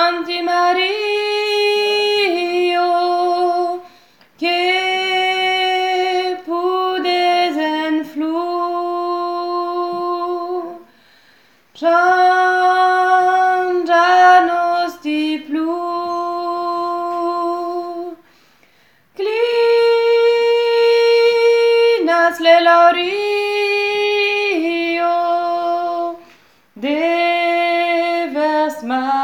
Sancti Mario, que pudes en flu, change-nos di plu, clinas le laurio, devas